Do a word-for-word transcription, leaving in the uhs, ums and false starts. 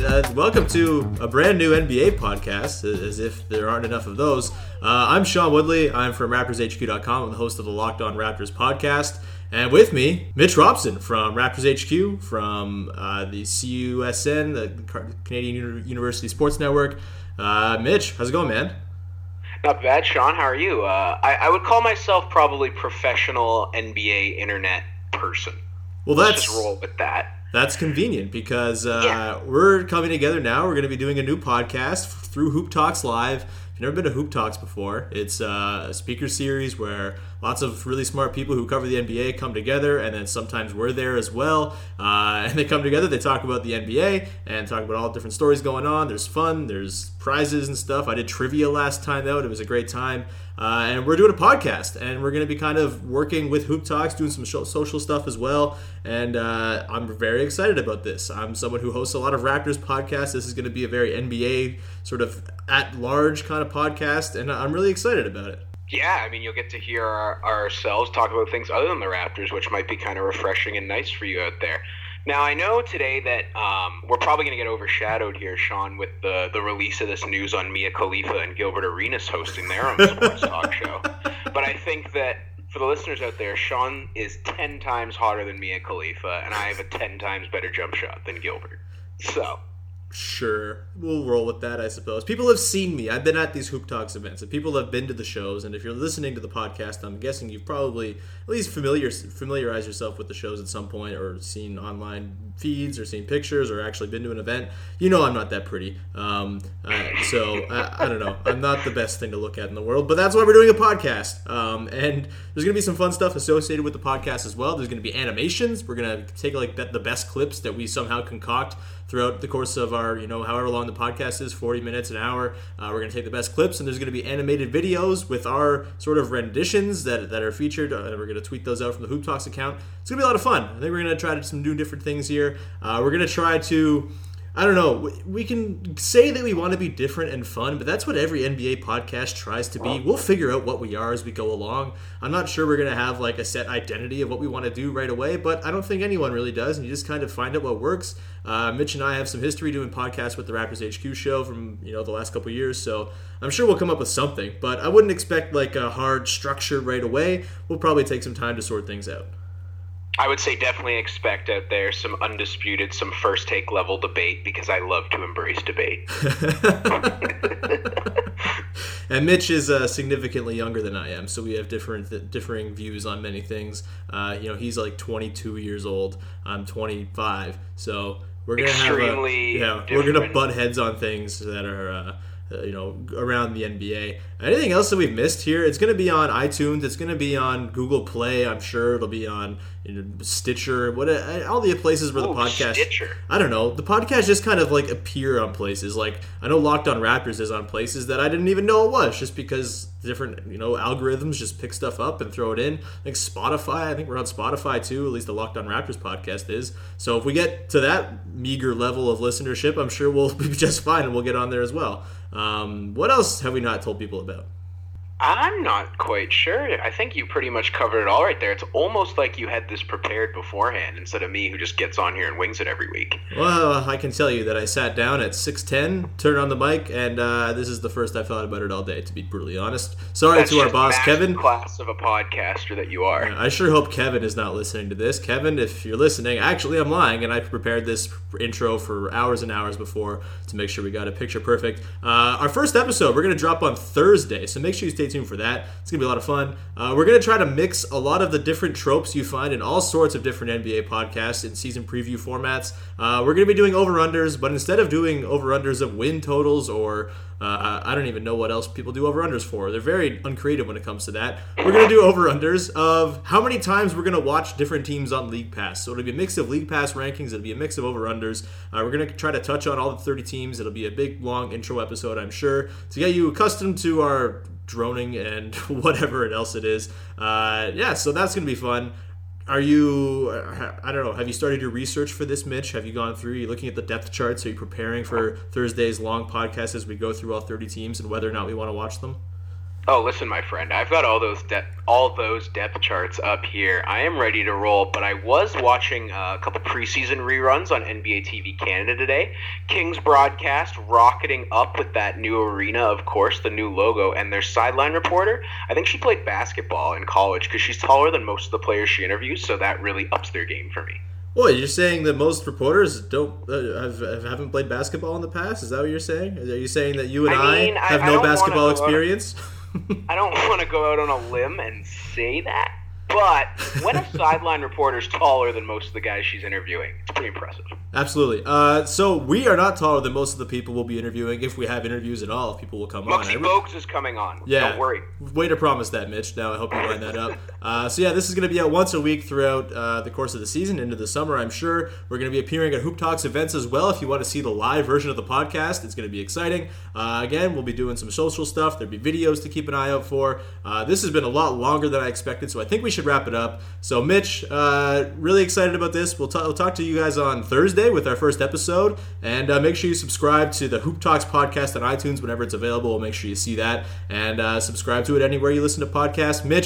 Uh, welcome to a brand new N B A podcast, as if there aren't enough of those. Uh, I'm Sean Woodley. I'm from Raptors H Q dot com. I'm the host of the Locked On Raptors podcast. And with me, Mitch Robson from Raptors H Q, from uh, the C U S N, the Canadian Uni- University Sports Network. Uh, Mitch, how's it going, man? Not bad, Sean. How are you? Uh, I, I would call myself probably professional N B A internet person. Well, Let's that's just roll with that. That's convenient because uh, Yeah. we're coming together now. We're going to be doing a new podcast through Hoop Talks Live. If you've never been to Hoop Talks before, it's uh, a speaker series where lots of really smart people who cover the N B A come together, and then sometimes we're there as well. Uh, and they come together, they talk about the N B A and talk about all the different stories going on. There's fun, there's prizes and stuff. I did trivia last time out. It was a great time. Uh, and we're doing a podcast, and we're going to be kind of working with Hoop Talks, doing some social stuff as well. And uh, I'm very excited about this. I'm someone who hosts a lot of Raptors podcasts. This is going to be a very N B A sort of at-large kind of podcast, and I'm really excited about it. Yeah, I mean, you'll get to hear our, ourselves talk about things other than the Raptors, which might be kind of refreshing and nice for you out there. Now, I know today that um, we're probably going to get overshadowed here, Sean, with the, the release of this news on Mia Khalifa and Gilbert Arenas hosting their own sports talk show. But I think that for the listeners out there, Sean is ten times hotter than Mia Khalifa, and I have a ten times better jump shot than Gilbert. So... Sure, we'll roll with that, I suppose. People have seen me. I've been at these Hoop Talks events, and people have been to the shows. And if you're listening to the podcast, I'm guessing you've probably at least familiar familiarized yourself with the shows at some point, or seen online feeds, or seen pictures, or actually been to an event. You know I'm not that pretty, um, uh, so I, I don't know. I'm not the best thing to look at in the world, but that's why we're doing a podcast. Um, and there's gonna be some fun stuff associated with the podcast as well. There's gonna be animations. We're gonna take like the best clips that we somehow concoct throughout the course of our, you know, however long the podcast is, forty minutes, an hour. Uh, we're going to take the best clips, and there's going to be animated videos with our sort of renditions that that are featured. Uh, we're going to tweet those out from the Hoop Talks account. It's going to be a lot of fun. I think we're going to try to some new different things here. Uh, we're going to try to... I don't know. We can say that we want to be different and fun, but that's what every N B A podcast tries to be. We'll figure out what we are as we go along. I'm not sure we're going to have like a set identity of what we want to do right away, but I don't think anyone really does, and you just kind of find out what works. Uh, Mitch and I have some history doing podcasts with the Raptors H Q show from, you know, the last couple of years, so I'm sure we'll come up with something, but I wouldn't expect like a hard structure right away. We'll probably take some time to sort things out. I would say definitely expect out there some undisputed, some first take level debate, because I love to embrace debate. And Mitch is uh, significantly younger than I am, so we have different th- differing views on many things. Uh, you know, he's like twenty-two years old. I'm twenty-five, so we're gonna Extremely have a, yeah, different. we're gonna butt heads on things that are. Uh, Uh, you know, around the N B A. Anything else that we've missed here? It's going to be on iTunes. It's going to be on Google Play. I'm sure it'll be on, you know, Stitcher. What uh, all the places where Ooh, the podcast. Stitcher. I don't know. The podcast just kind of like appear on places. Like I know Locked On Raptors is on places that I didn't even know it was, just because different, you know, algorithms just pick stuff up and throw it in. I think Spotify. I think we're on Spotify too. At least the Locked On Raptors podcast is. So if we get to that meager level of listenership, I'm sure we'll be just fine and we'll get on there as well. Um, what else have we not told people about? I'm not quite sure. I think you pretty much covered it all right there. It's almost like you had this prepared beforehand instead of me who just gets on here and wings it every week. Well, I can tell you that I sat down at six ten, turned on the mic, and uh, this is the first I've thought about it all day, to be brutally honest. Sorry That's to our just boss, Kevin. class of a podcaster that you are. Yeah, I sure hope Kevin is not listening to this. Kevin, if you're listening, actually I'm lying, and I prepared this intro for hours and hours before to make sure we got it picture perfect. Uh, our first episode, we're going to drop on Thursday, so make sure you stay tuned for that. It's going to be a lot of fun. Uh, we're going to try to mix a lot of the different tropes you find in all sorts of different N B A podcasts in season preview formats. Uh, we're going to be doing over-unders, but instead of doing over-unders of win totals or uh, I don't even know what else people do over-unders for. They're very uncreative when it comes to that. We're going to do over-unders of how many times we're going to watch different teams on League Pass. So it'll be a mix of League Pass rankings. It'll be a mix of over-unders. Uh, we're going to try to touch on all the thirty teams. It'll be a big, long intro episode, I'm sure, to get you accustomed to our droning and whatever else it is. Uh, yeah, so that's going to be fun. Are you, I don't know, have you started your research for this, Mitch? Have you gone through, are you looking at the depth charts? Are you preparing for Thursday's long podcast as we go through all thirty teams and whether or not we want to watch them? Oh, listen, my friend, I've got all those de- all those depth charts up here. I am ready to roll, but I was watching uh, a couple preseason reruns on N B A T V Canada today. Kings broadcast rocketing up with that new arena, of course, the new logo, and their sideline reporter, I think she played basketball in college because she's taller than most of the players she interviews, so that really ups their game for me. Boy, you're saying that most reporters don't uh, have, haven't played basketball in the past? Is that what you're saying? Are you saying that you and I, mean, I have I, no I basketball experience? I don't want to go out on a limb and say that, but when a sideline reporter's taller than most of the guys she's interviewing, it's pretty impressive. Absolutely. Uh, so we are not taller than most of the people we'll be interviewing, if we have interviews at all, if people will come Muxie on. Muxie Bogues is coming on. Yeah. Don't worry. Way to promise that, Mitch. Now I hope you line that up. Uh, so yeah, this is going to be out once a week throughout uh, the course of the season, into the summer, I'm sure. We're going to be appearing at Hoop Talks events as well. If you want to see the live version of the podcast, it's going to be exciting. Uh, again, we'll be doing some social stuff. There'll be videos to keep an eye out for. Uh, this has been a lot longer than I expected, so I think we should wrap it up. So Mitch, uh, really excited about this. We'll, t- we'll talk to you guys on Thursday with our first episode, and uh, make sure you subscribe to the Hoop Talks podcast on iTunes whenever it's available. We'll make sure you see that, and uh, subscribe to it anywhere you listen to podcasts. Mitch,